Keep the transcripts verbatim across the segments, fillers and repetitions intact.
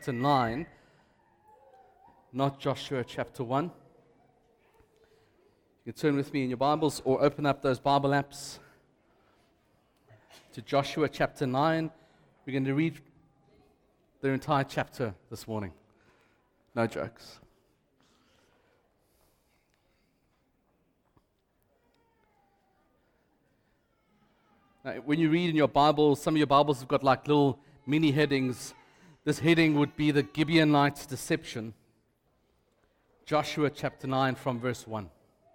chapter nine, not Joshua chapter one. You can turn with me in your Bibles or open up those Bible apps to Joshua chapter nine. We're going to read the entire chapter this morning. No jokes. Now, when you read in your Bible, some of your Bibles have got like little mini headings. This heading would be the Gibeonites' deception. Joshua chapter nine from verse one.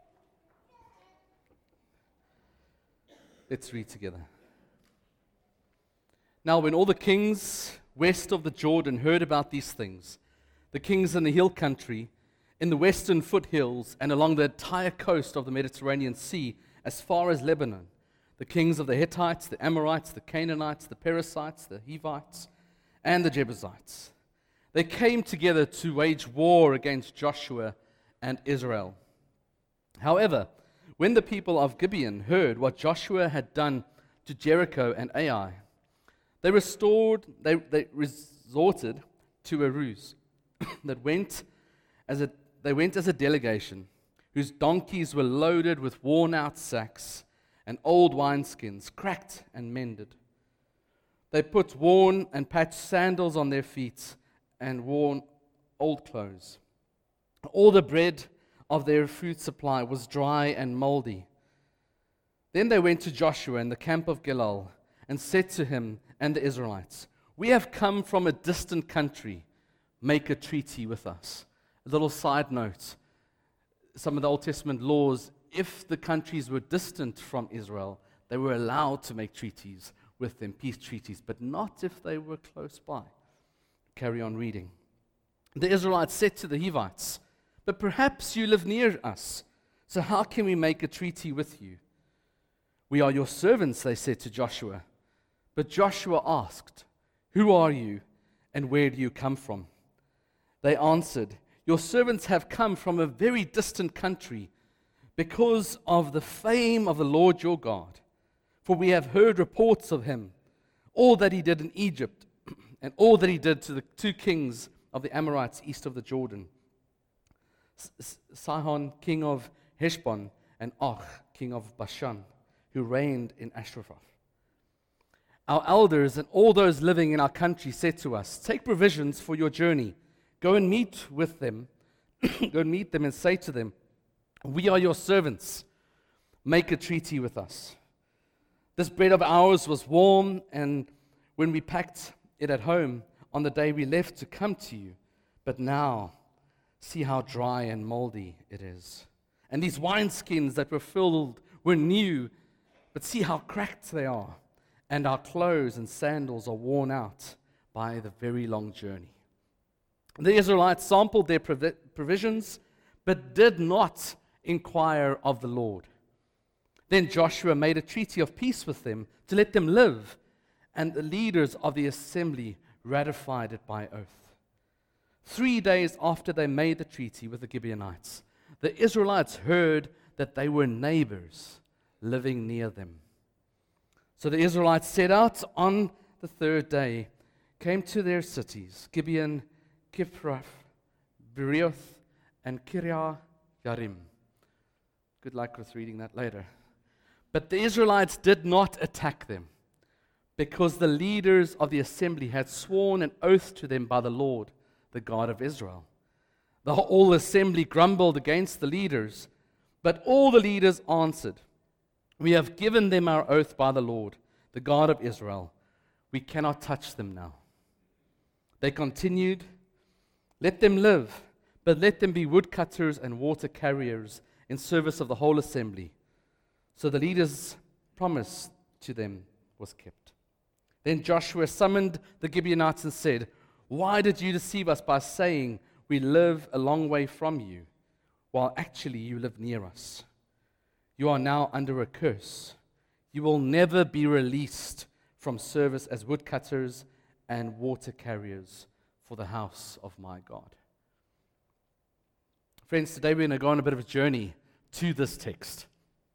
Let's read together. Now, when all the kings west of the Jordan heard about these things, the kings in the hill country, in the western foothills, and along the entire coast of the Mediterranean Sea, as far as Lebanon, the kings of the Hittites, the Amorites, the Canaanites, the Perizzites, the Hivites, and the Jebusites, they came together to wage war against Joshua and Israel. However, when the people of Gibeon heard what Joshua had done to Jericho and Ai, they restored, they, they resorted to a ruse that went as a, they went as a delegation whose donkeys were loaded with worn-out sacks and old wineskins, cracked and mended. They put worn and patched sandals on their feet and worn old clothes. All the bread of their food supply was dry and moldy. Then they went to Joshua in the camp of Gilgal and said to him and the Israelites, "We have come from a distant country. Make a treaty with us." A little side note, some of the Old Testament laws, if the countries were distant from Israel, they were allowed to make treaties with them, peace treaties, but not if they were close by. Carry on reading. The Israelites said to the Hivites, "But perhaps you live near us, so how can we make a treaty with you?" "We are your servants," they said to Joshua. But Joshua asked, "Who are you, and where do you come from?" They answered, "Your servants have come from a very distant country because of the fame of the Lord your God. For we have heard reports of him, all that he did in Egypt, and all that he did to the two kings of the Amorites east of the Jordan, Sihon, king of Heshbon, and Og, king of Bashan, who reigned in Ashtaroth. Our elders and all those living in our country said to us, 'Take provisions for your journey. Go and meet with them. Go and meet them and say to them, "We are your servants. Make a treaty with us." This bread of ours was warm, and when we packed it at home on the day we left to come to you, but now see how dry and moldy it is. And these wineskins that were filled were new, but see how cracked they are, and our clothes and sandals are worn out by the very long journey. The Israelites sampled their provi- provisions, but did not inquire of the Lord. Then Joshua made a treaty of peace with them to let them live, and the leaders of the assembly ratified it by oath. Three days after they made the treaty with the Gibeonites, the Israelites heard that they were neighbors living near them. So the Israelites set out on the third day, came to their cities, Gibeon, Kiphrah, Beeroth, and Kiriath Yarim. Good luck with reading that later. But the Israelites did not attack them, because the leaders of the assembly had sworn an oath to them by the Lord, the God of Israel. The whole assembly grumbled against the leaders, but all the leaders answered, "We have given them our oath by the Lord, the God of Israel. We cannot touch them now." They continued, "Let them live, but let them be woodcutters and water carriers in service of the whole assembly." So the leaders' promise to them was kept. Then Joshua summoned the Gibeonites and said, "Why did you deceive us by saying, 'We live a long way from you,' while actually you live near us? You are now under a curse. You will never be released from service as woodcutters and water carriers for the house of my God." Friends, today we're going to go on a bit of a journey to this text.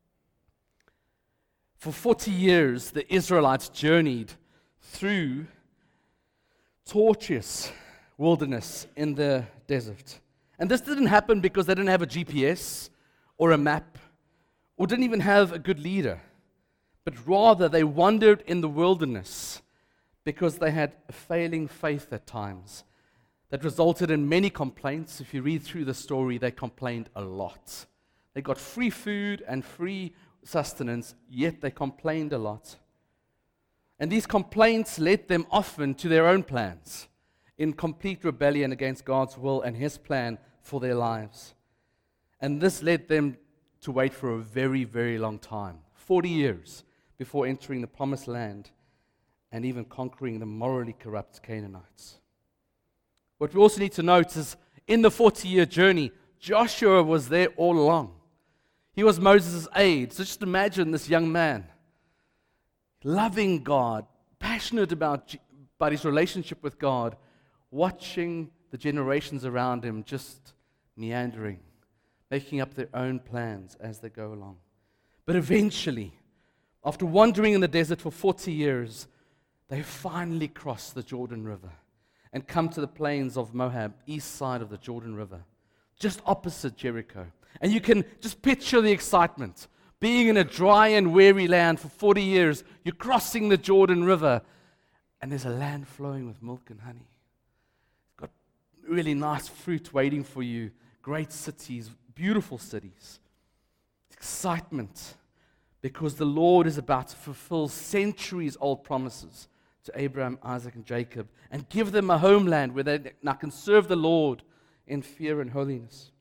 For forty years, the Israelites journeyed through tortuous wilderness in the desert. And this didn't happen because they didn't have a G P S or a map or didn't even have a good leader, but rather they wandered in the wilderness because they had a failing faith at times that resulted in many complaints. If you read through the story, they complained a lot. They got free food and free sustenance, yet they complained a lot. And these complaints led them often to their own plans, in complete rebellion against God's will and His plan for their lives. And this led them to wait for a very, very long time, forty years, before entering the promised land and even conquering the morally corrupt Canaanites. What we also need to note is, in the forty-year journey, Joshua was there all along. He was Moses' aide. So just imagine this young man, loving God, passionate about, about his relationship with God, watching the generations around him just meandering, making up their own plans as they go along. But eventually, after wandering in the desert for forty years, they finally cross the Jordan River and come to the plains of Moab, east side of the Jordan River, just opposite Jericho. And you can just picture the excitement. Being in a dry and weary land for forty years, you're crossing the Jordan River, and there's a land flowing with milk and honey. It's got really nice fruit waiting for you, great cities, beautiful cities. Excitement, because the Lord is about to fulfill centuries-old promises to Abraham, Isaac, and Jacob, and give them a homeland where they now can serve the Lord in fear and holiness.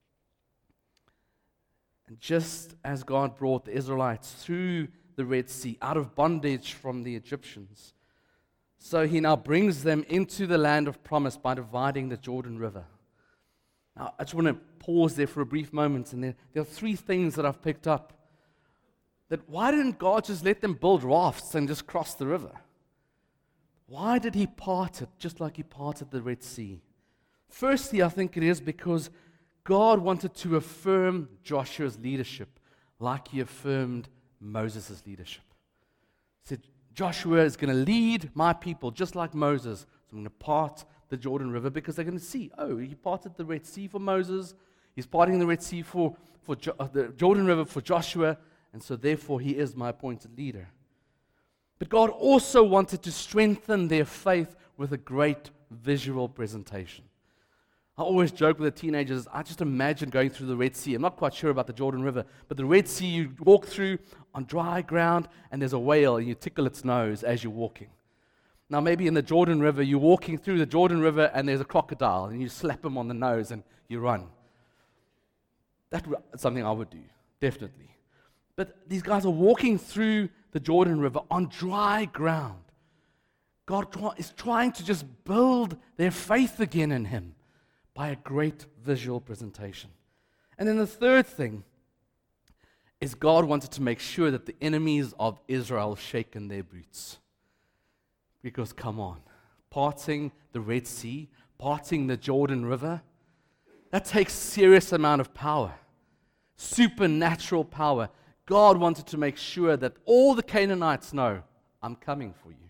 And just as God brought the Israelites through the Red Sea, out of bondage from the Egyptians, so He now brings them into the land of promise by dividing the Jordan River. Now, I just want to pause there for a brief moment, and there, there are three things that I've picked up. That why didn't God just let them build rafts and just cross the river? Why did He part it just like He parted the Red Sea? Firstly, I think it is because God wanted to affirm Joshua's leadership like He affirmed Moses' leadership. He said, Joshua is going to lead my people just like Moses. So I'm going to part the Jordan River because they're going to see, oh, He parted the Red Sea for Moses. He's parting the Red Sea for, for jo- uh, the Jordan River for Joshua. And so therefore He is my appointed leader. But God also wanted to strengthen their faith with a great visual presentation. I always joke with the teenagers, I just imagine going through the Red Sea. I'm not quite sure about the Jordan River, but the Red Sea you walk through on dry ground, and there's a whale, and you tickle its nose as you're walking. Now maybe in the Jordan River, you're walking through the Jordan River, and there's a crocodile, and you slap him on the nose, and you run. That's something I would do, definitely. But these guys are walking through the Jordan River on dry ground. God is trying to just build their faith again in Him by a great visual presentation. And then the third thing is God wanted to make sure that the enemies of Israel shake in their boots. Because come on, parting the Red Sea, parting the Jordan River, that takes serious amount of power, supernatural power. God wanted to make sure that all the Canaanites know, I'm coming for you.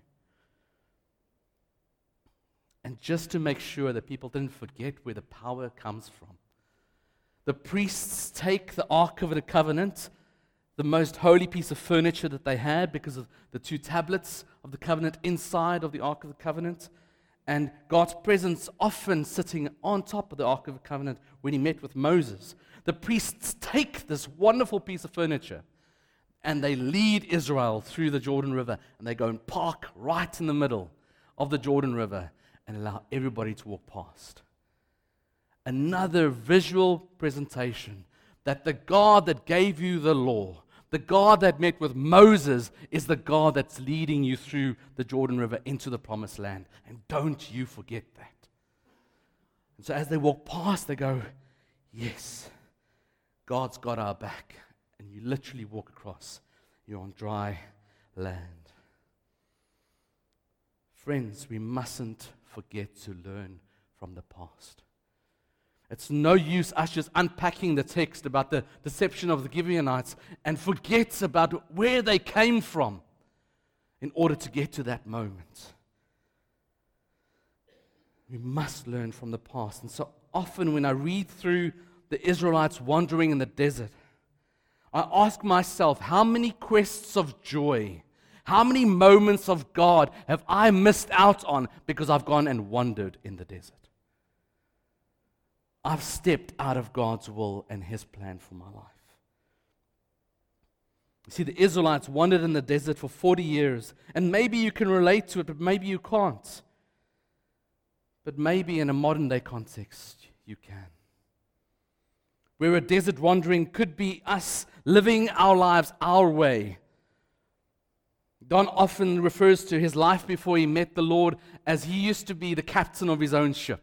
And just to make sure that people didn't forget where the power comes from, the priests take the Ark of the Covenant, the most holy piece of furniture that they had because of the two tablets of the covenant inside of the Ark of the Covenant, and God's presence often sitting on top of the Ark of the Covenant when He met with Moses. The priests take this wonderful piece of furniture and they lead Israel through the Jordan River, and they go and park right in the middle of the Jordan River and allow everybody to walk past. Another visual presentation that the God that gave you the law, the God that met with Moses, is the God that's leading you through the Jordan River into the promised land. And don't you forget that. And so as they walk past, they go, yes, God's got our back. And you literally walk across. You're on dry land. Friends, we mustn't forget to learn from the past. It's no use us just unpacking the text about the deception of the Gibeonites and forget about where they came from in order to get to that moment. We must learn from the past. And so often when I read through the Israelites wandering in the desert, I ask myself, how many quests of joy, how many moments of God have I missed out on because I've gone and wandered in the desert? I've stepped out of God's will and His plan for my life. You see, the Israelites wandered in the desert for forty years, and maybe you can relate to it, but maybe you can't. But maybe in a modern day context, you can. Where a desert wandering could be us living our lives our way. Don often refers to his life before he met the Lord as he used to be the captain of his own ship.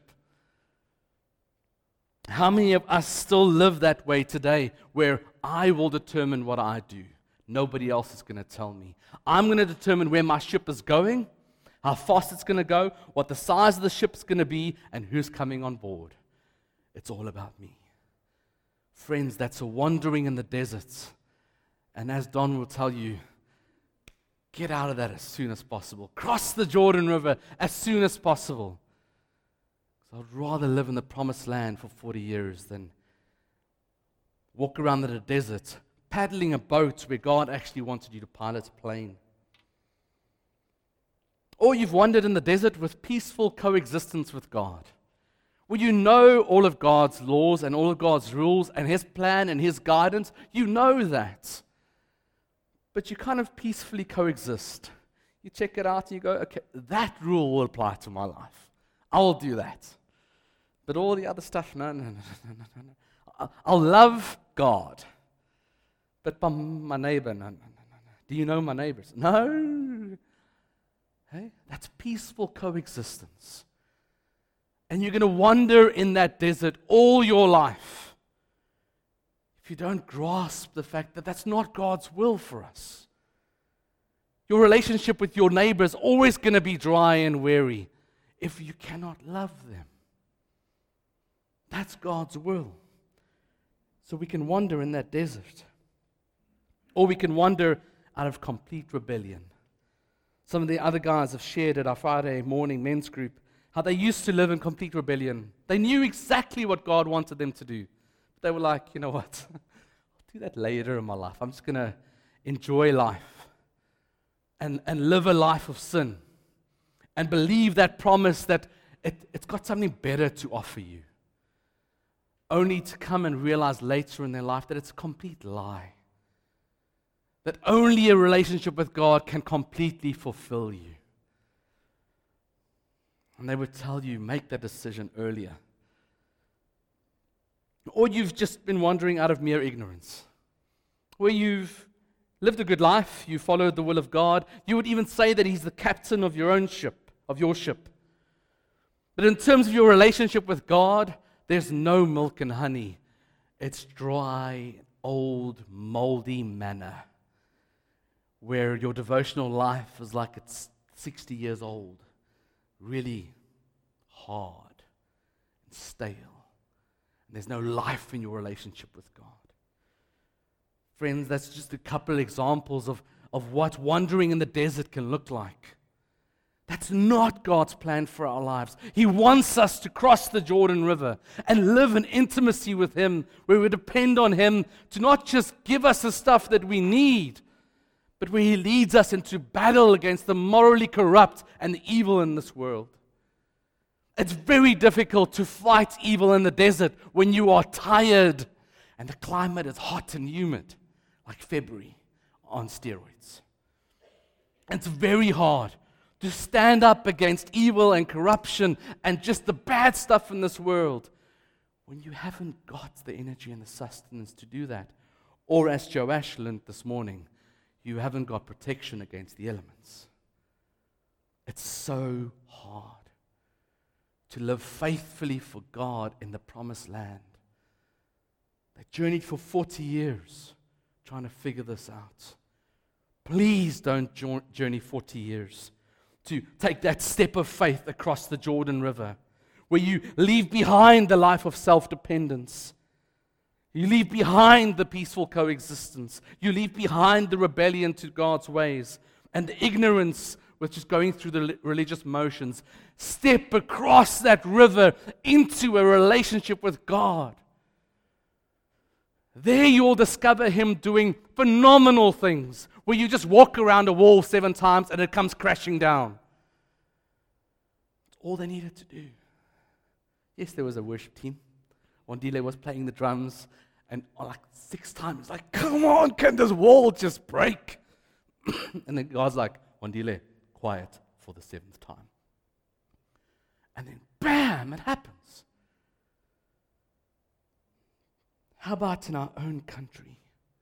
How many of us still live that way today, where I will determine what I do? Nobody else is going to tell me. I'm going to determine where my ship is going, how fast it's going to go, what the size of the ship is going to be, and who's coming on board. It's all about me. Friends, that's a wandering in the deserts. And as Don will tell you, get out of that as soon as possible. Cross the Jordan River as soon as possible. I'd rather live in the promised land for forty years than walk around in the desert, paddling a boat where God actually wanted you to pilot a plane. Or you've wandered in the desert with peaceful coexistence with God, where you know all of God's laws and all of God's rules and His plan and His guidance. You know that. But you kind of peacefully coexist. You check it out and you go, okay, that rule will apply to my life. I'll do that. But all the other stuff, no, no, no, no, no, no. I'll love God. But by my neighbor, no, no, no, no. Do you know my neighbors? No. Hey, that's peaceful coexistence. And you're going to wander in that desert all your life if you don't grasp the fact that that's not God's will for us. Your relationship with your neighbor is always going to be dry and weary if you cannot love them. That's God's will. So we can wander in that desert. Or we can wander out of complete rebellion. Some of the other guys have shared at our Friday morning men's group how they used to live in complete rebellion. They knew exactly what God wanted them to do. But they were like, you know what? I'll do that later in my life. I'm just going to enjoy life and, and live a life of sin and believe that promise that it, it's got something better to offer you. Only to come and realize later in their life that it's a complete lie. That only a relationship with God can completely fulfill you. And they would tell you, make that decision earlier. Or you've just been wandering out of mere ignorance. Where you've lived a good life, you followed the will of God. You would even say that He's the captain of your own ship, of your ship. But in terms of your relationship with God, there's no milk and honey. It's dry, old, moldy manna, where your devotional life is like it's sixty years old, really hard and stale. And there's no life in your relationship with God. Friends, that's just a couple examples of, of what wandering in the desert can look like. That's not God's plan for our lives. He wants us to cross the Jordan River and live in intimacy with Him, where we depend on Him to not just give us the stuff that we need, but where He leads us into battle against the morally corrupt and the evil in this world. It's very difficult to fight evil in the desert when you are tired and the climate is hot and humid, like February on steroids. It's very hard to stand up against evil and corruption and just the bad stuff in this world when you haven't got the energy and the sustenance to do that. Or as Joash learned this morning, you haven't got protection against the elements. It's so hard to live faithfully for God in the promised land. They journeyed for forty years trying to figure this out. Please don't journey forty years to take that step of faith across the Jordan River, where you leave behind the life of self-dependence. You leave behind the peaceful coexistence. You leave behind the rebellion to God's ways and the ignorance with just going through the religious motions. Step across that river into a relationship with God. There you will discover Him doing phenomenal things, where you just walk around a wall seven times and it comes crashing down. It's all they needed to do. Yes, there was a worship team. Wandile was playing the drums, and like six times, like, come on, can this wall just break? And then God's like, Wandile, quiet for the seventh time. And then, bam, it happens. How about in our own country?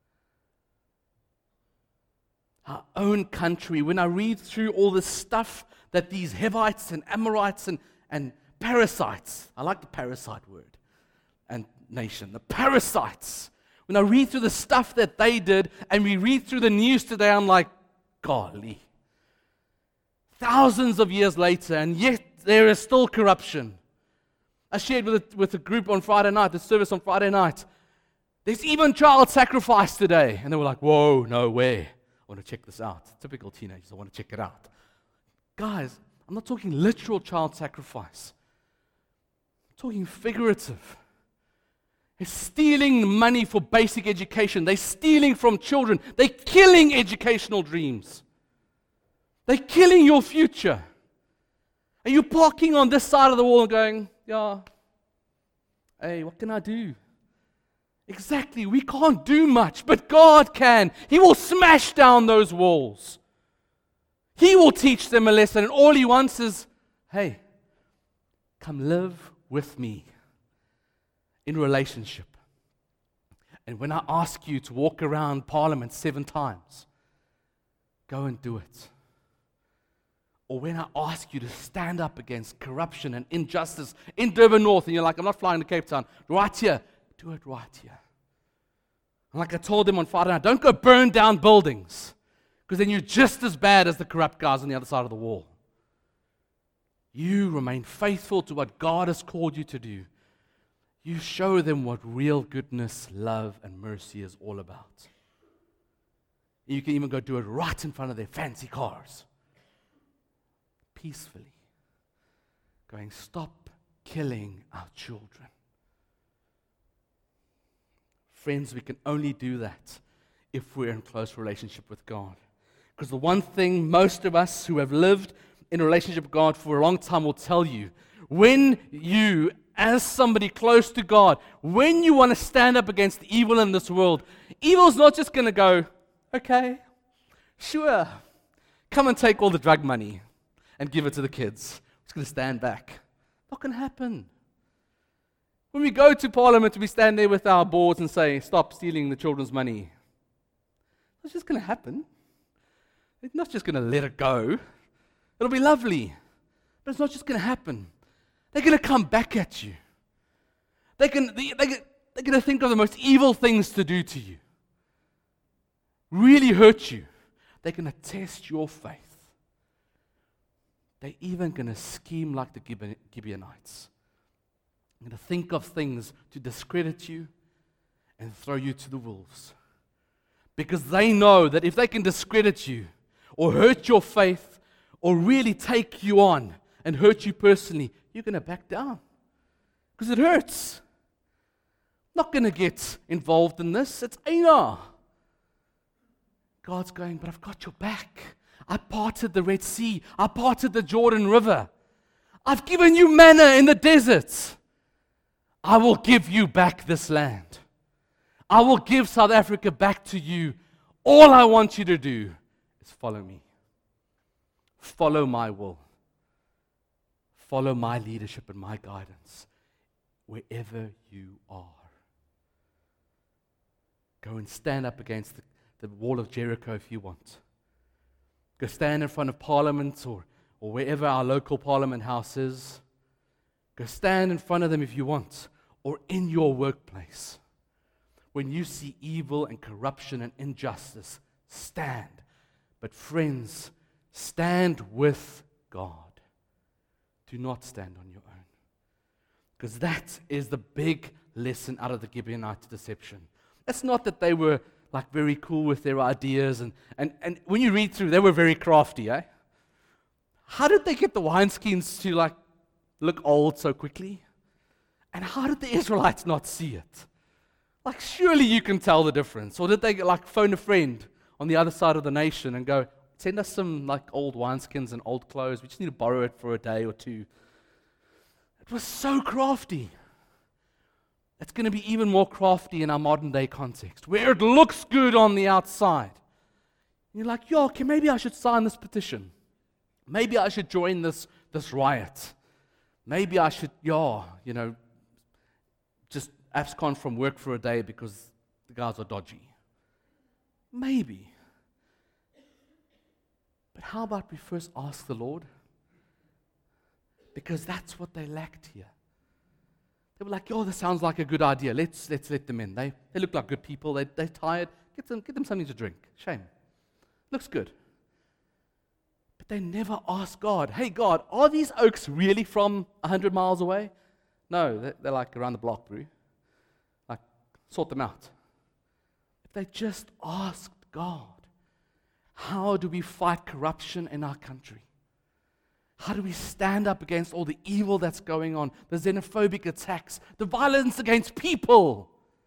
Our own country. When I read through all the stuff that these Hivites and Amorites and, and parasites, I like the parasite word, and nation, the parasites. When I read through the stuff that they did, and we read through the news today, I'm like, golly. Thousands of years later, and yet there is still corruption. I shared with a, with a group on Friday night, the service on Friday night. There's even child sacrifice today. And they were like, whoa, no way. I want to check this out. Typical teenagers, I want to check it out. Guys, I'm not talking literal child sacrifice. I'm talking figurative. They're stealing money for basic education. They're stealing from children. They're killing educational dreams. They're killing your future. Are you parking on this side of the wall and going, yeah, hey, what can I do? Exactly, we can't do much, but God can. He will smash down those walls. He will teach them a lesson, and all He wants is, hey, come live with me in relationship. And when I ask you to walk around Parliament seven times, go and do it. Or when I ask you to stand up against corruption and injustice in Durban North, and you're like, I'm not flying to Cape Town, right here, do it right here. And like I told them on Friday night, don't go burn down buildings, because then you're just as bad as the corrupt guys on the other side of the wall. You remain faithful to what God has called you to do. You show them what real goodness, love, and mercy is all about. You can even go do it right in front of their fancy cars. Peacefully. Going, stop killing our children. Friends, we can only do that if we're in close relationship with God. Because the one thing most of us who have lived in a relationship with God for a long time will tell you, when you, as somebody close to God, when you want to stand up against evil in this world, evil's not just going to go, okay, sure, come and take all the drug money and give it to the kids. It's going to stand back. Not going to happen. When we go to Parliament, we stand there with our boards and say, stop stealing the children's money. It's just going to happen. It's not just going to let it go. It'll be lovely. But it's not just going to happen. They're going to come back at you. They can, they, they, they're going to think of the most evil things to do to you. Really hurt you. They're going to test your faith. They're even going to scheme like the Gibeonites. They're going to think of things to discredit you and throw you to the wolves. Because they know that if they can discredit you or hurt your faith or really take you on and hurt you personally, you're going to back down. Because it hurts. Not going to get involved in this. It's Aina. God's going, but I've got your back. I parted the Red Sea. I parted the Jordan River. I've given you manna in the desert. I will give you back this land. I will give South Africa back to you. All I want you to do is follow me. Follow my will. Follow my leadership and my guidance wherever you are. Go and stand up against the, the wall of Jericho if you want. Go stand in front of Parliament or, or wherever our local Parliament house is. Go stand in front of them if you want, or in your workplace. When you see evil and corruption and injustice, stand. But friends, stand with God. Do not stand on your own. Because that is the big lesson out of the Gibeonite deception. It's not that they were like very cool with their ideas, and, and, and when you read through, they were very crafty, eh? how did they get the wineskins to like look old so quickly? And how did the Israelites not see it? Like, surely you can tell the difference. Or did they like phone a friend on the other side of the nation and go, send us some like old wineskins and old clothes. We just need to borrow it for a day or two. It was so crafty. It's going to be even more crafty in our modern day context, where it looks good on the outside. You're like, yo, okay, maybe I should sign this petition. Maybe I should join this, this riot. Maybe I should, yeah, you know, just abscond from work for a day because the guys are dodgy. Maybe. But how about we first ask the Lord? Because that's what they lacked here. They were like, yo, this sounds like a good idea. Let's let's let them in. They they look like good people. They, they're tired. Get them, get them something to drink. Shame. Looks good. But they never asked God, hey, God, are these oaks really from one hundred miles away? No, they're, they're like around the block, bro. Like, sort them out. If they just asked God, how do we fight corruption in our country? How do we stand up against all the evil that's going on, the xenophobic attacks, the violence against people?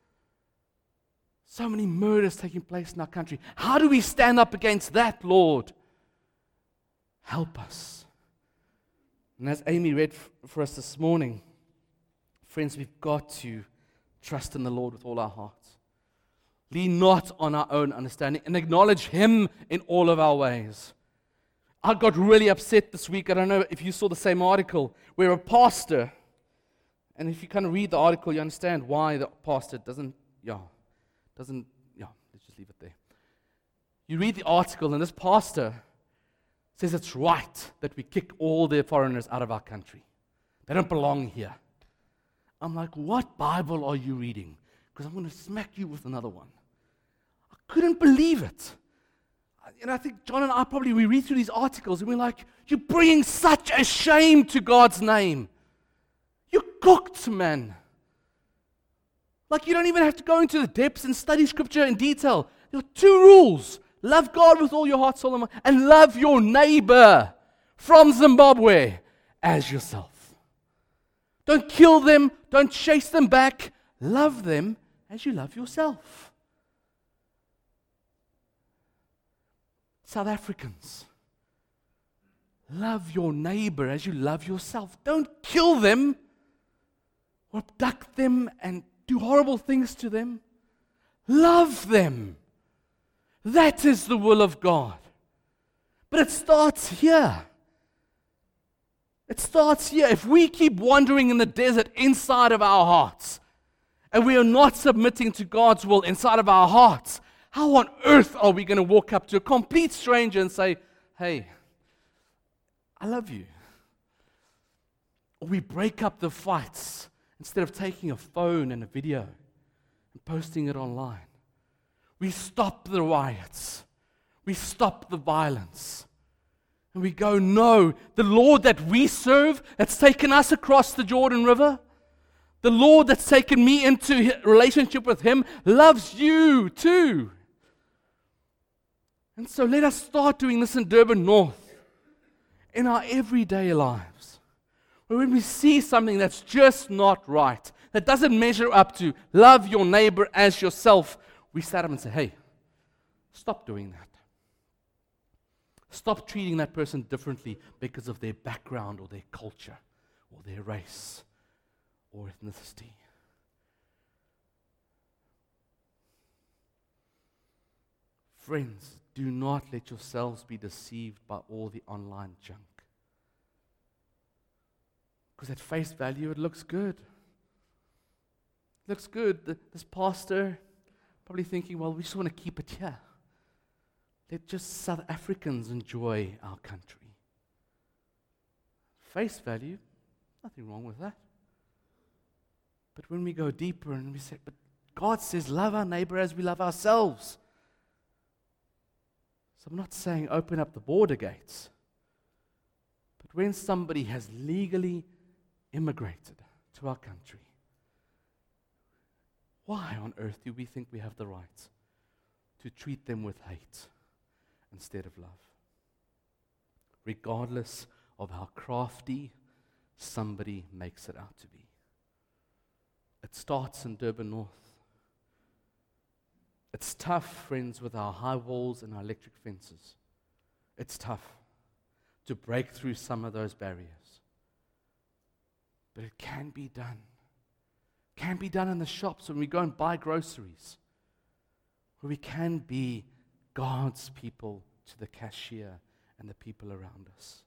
So many murders taking place in our country. How do we stand up against that, Lord? Help us. And as Amy read f- for us this morning, friends, we've got to trust in the Lord with all our hearts. Lean not on our own understanding and acknowledge Him in all of our ways. I got really upset this week. I don't know if you saw the same article where a pastor, and if you kind of read the article, you understand why the pastor doesn't, yeah, doesn't, yeah, let's just leave it there. You read the article, and this pastor says it's right that we kick all the foreigners out of our country. They don't belong here. I'm like, what Bible are you reading? Because I'm going to smack you with another one. I couldn't believe it. And I think John and I probably, we read through these articles and we're like, you're bringing such a shame to God's name. You're cooked, man. Like, you don't even have to go into the depths and study Scripture in detail. There are two rules. Love God with all your heart, soul, and mind, and love your neighbor from Zimbabwe as yourself. Don't kill them. Don't chase them back. Love them as you love yourself. South Africans, love your neighbor as you love yourself. Don't kill them or abduct them and do horrible things to them. Love them. That is the will of God. But it starts here. It starts here. If we keep wandering in the desert inside of our hearts, and we are not submitting to God's will inside of our hearts, how on earth are we going to walk up to a complete stranger and say, hey, I love you? Or we break up the fights instead of taking a phone and a video and posting it online. We stop the riots. We stop the violence. And we go, no, the Lord that we serve, that's taken us across the Jordan River, the Lord that's taken me into a relationship with Him, loves you too. And so let us start doing this in Durban North, in our everyday lives. Where when we see something that's just not right, that doesn't measure up to love your neighbor as yourself, we stand up and say, hey, stop doing that. Stop treating that person differently because of their background or their culture or their race or ethnicity. Friends, do not let yourselves be deceived by all the online junk. Because at face value, it looks good. It looks good. The, this pastor probably thinking, well, we just want to keep it here. Let just South Africans enjoy our country. Face value, nothing wrong with that. But when we go deeper and we say, but God says, love our neighbor as we love ourselves. So I'm not saying open up the border gates. But when somebody has legally immigrated to our country, why on earth do we think we have the right to treat them with hate instead of love? Regardless of how crafty somebody makes it out to be. It starts in Durban North. It's tough, friends, with our high walls and our electric fences. It's tough to break through some of those barriers. But it can be done. Can be done in the shops when we go and buy groceries, where we can be God's people to the cashier and the people around us.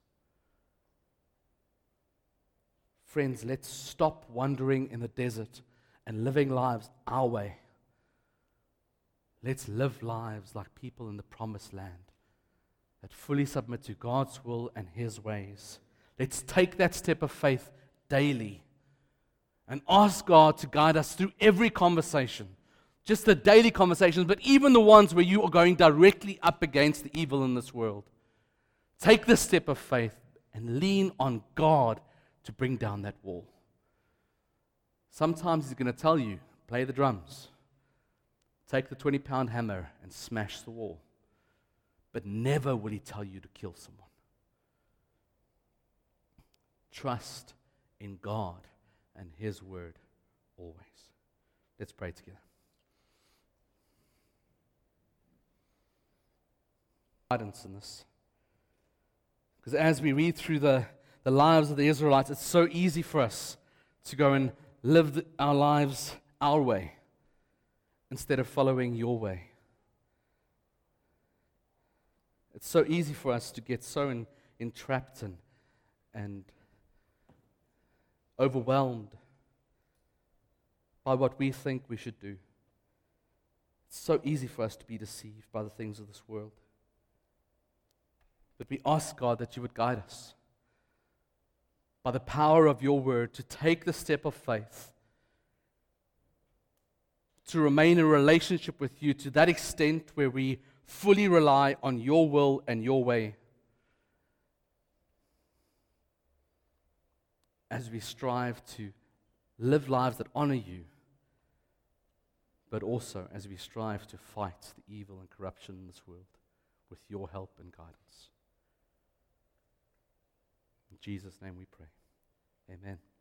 Friends, let's stop wandering in the desert and living lives our way. Let's live lives like people in the promised land that fully submit to God's will and His ways. Let's take that step of faith daily and ask God to guide us through every conversation. Just the daily conversations, but even the ones where you are going directly up against the evil in this world. Take the step of faith and lean on God to bring down that wall. Sometimes He's going to tell you, play the drums. Take the twenty-pound hammer and smash the wall. But never will He tell you to kill someone. Trust in God and His word always. Let's pray together. Guidance in this. Because as we read through the, the lives of the Israelites, it's so easy for us to go and live the, our lives our way instead of following your way. It's so easy for us to get so in, entrapped and, and overwhelmed by what we think we should do. It's so easy for us to be deceived by the things of this world. But we ask, God, that you would guide us by the power of your word to take the step of faith, to remain in a relationship with you to that extent where we fully rely on your will and your way as we strive to live lives that honor you, but also as we strive to fight the evil and corruption in this world with your help and guidance. In Jesus' name we pray. Amen.